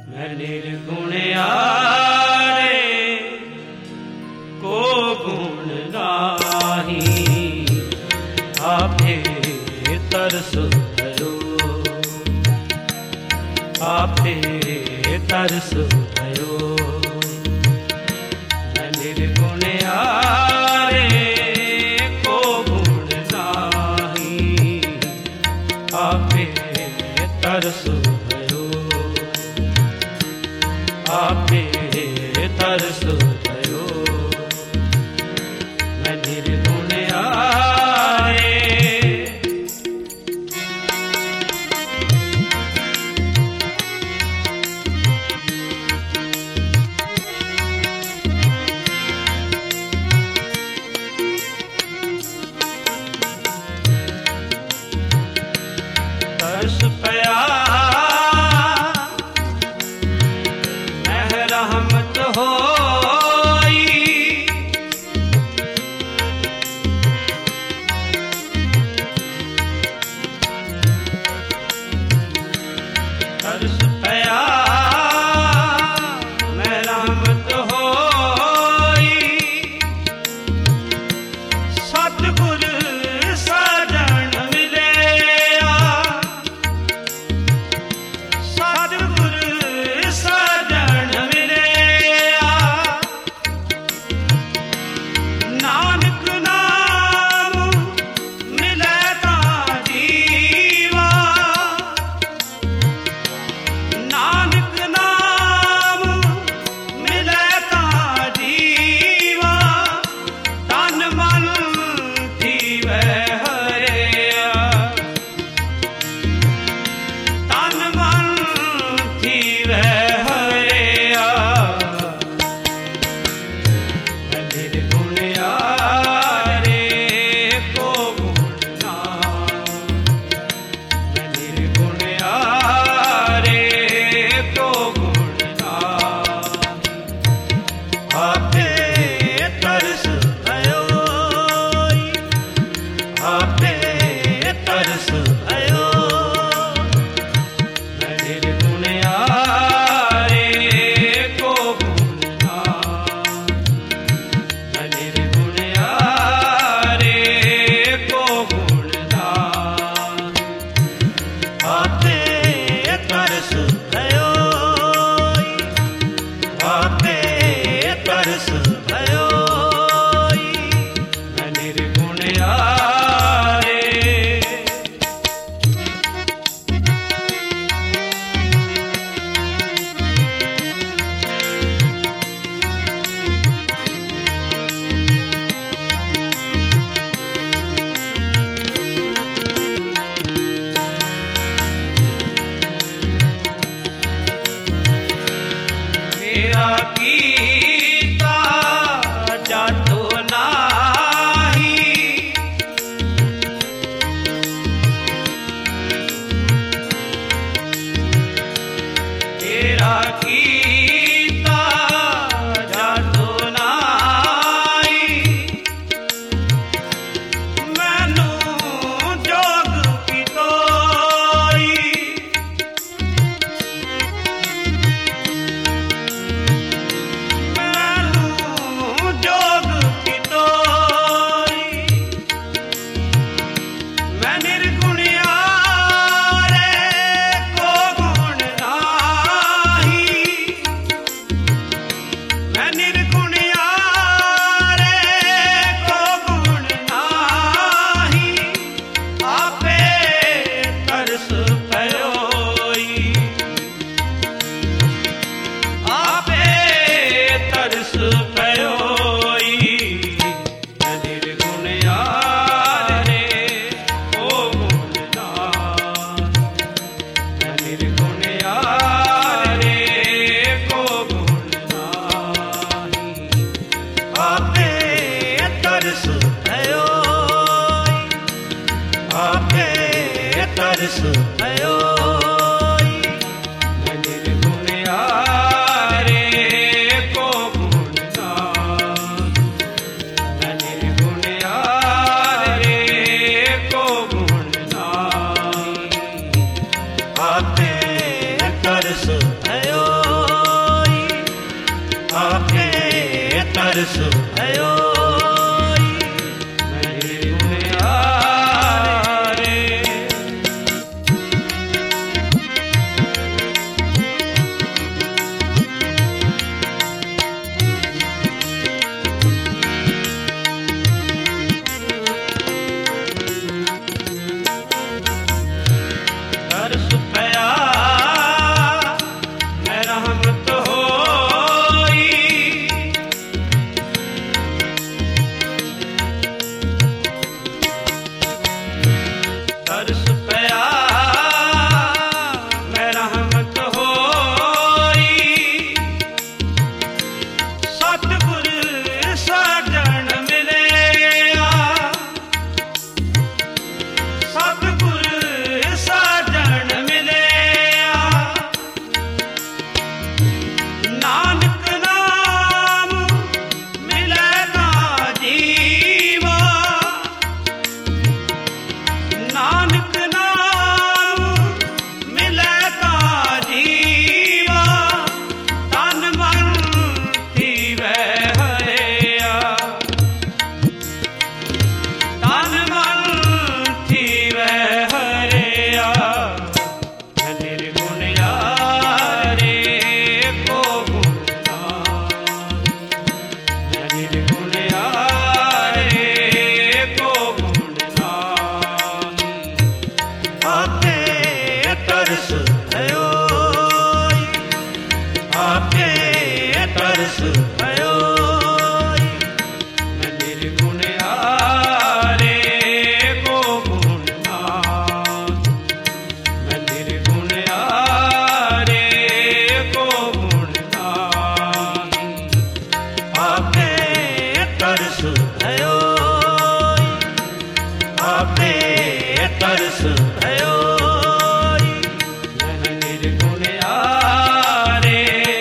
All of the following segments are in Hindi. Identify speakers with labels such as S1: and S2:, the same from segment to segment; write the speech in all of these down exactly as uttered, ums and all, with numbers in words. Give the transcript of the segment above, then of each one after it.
S1: मैं निर्गुण यारे को गुण नाही, आपे तरस भयो, आपे तरस भयो। मैं निर्गुण यारे को गुण नाही, आपे तरस भयो, आपे तरस भयो। मैं निर्गुण यारे तरस पया रहमत होई, तरस पया मैं रहमत होई। सतगुर साजन मिलिया, सतगुर साजन मिलिया। नानक नाम मिले ता जीवा, नानक नाम मिले ता जीवा। तन मन थीवे हरिया, तन मन थीवे हरिया। मैं निर्गुण यारे को गुण नाही, मैं निर्गुण यारे को गुण नाही। आपे तरस भयो, आपे तरस भयो। मैं निर्गुण यारे को गुण नाही, मैं निर्गुण यारे को गुण नाही। आपे तरस भयो, आपे तरस भयो। मैं निर्गुण यारे मेरा कीता जातो नाही, मेरा कीता जातो नाही। मैनू जोग पितोई, मैनू जोग पितोई। मैं निर्गुण यारे को गुण नाही, मैं निर्गुण यारे को गुण नाही। आपे तरस पयोई, आपे तरस पयोई। मैं निर्गुण यारे को गुण नाही, मैं निर्गुण यारे को गुण नाही। आपे तरस पयोई, आपे तरस पयोई। मैं निर्गुण यारे को गुण नाही, मैं निर्गुण यारे को गुण नाही। आपे तरस भयो। तरस भयो निर्गुण यारे। तरस पया मैं रहमत होई, तरस पया मैं रहमत होई, सतगुर साजन मिलिया, सतगुर साजन मिलिया, नानक नाम मिलेगा जीवा, नानक नाम मिलेगा जीवा, तन मन थीवै हरिया, तन मन थीवै हरिया, निर्गुण यारे को गुण नाम, निर्गुण यारे को गुण नाम, आपे तरस भयो आपे तरस भयो निर्गुण यारे को गुण नाम, निर्गुण यारे को गुण नाम, आपे तरस भयो आपे तरस भयो निर्गुण यारे।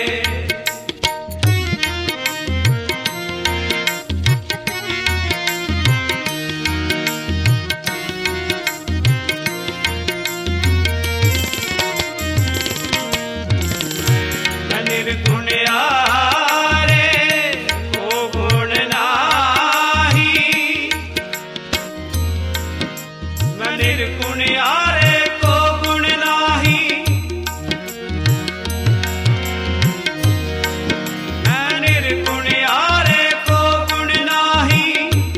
S1: निर्गुण यारे को गुण नाही, निर्गुण यारे को गुण नाही, निर्गुण यारे को गुण नाही,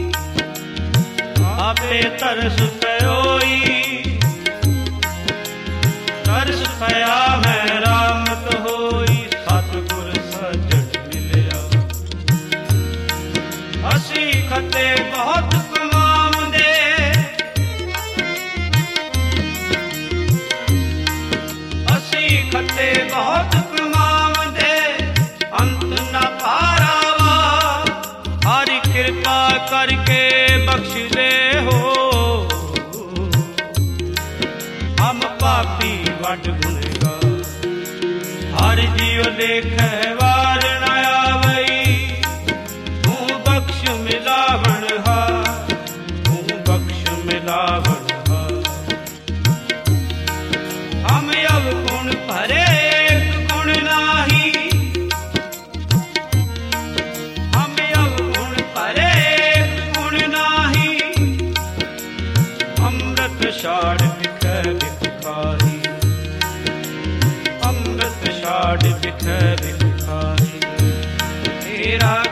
S1: आपे तरस पयोई, तरस पया मैं रामत होई, सतगुर सजन मिलिया, असी खते बहुत कमावंदे, असी खते बहुत कमावंदे, अंत न पारावा, हरि कृपा करके बख्श दे हो, हम पापी वड गुनहगार, हर जीव लेखे वार न आवई, तू बख्श मिलावण हार, तू बख्श मिलावण हार, हम अवगुण भरे गुण नाही, हम अवगुण भरे गुण नाही, अमृत शाड़ बिखै बिख खाही, अमृत शाड़ बिखै बिख खाही, तेरा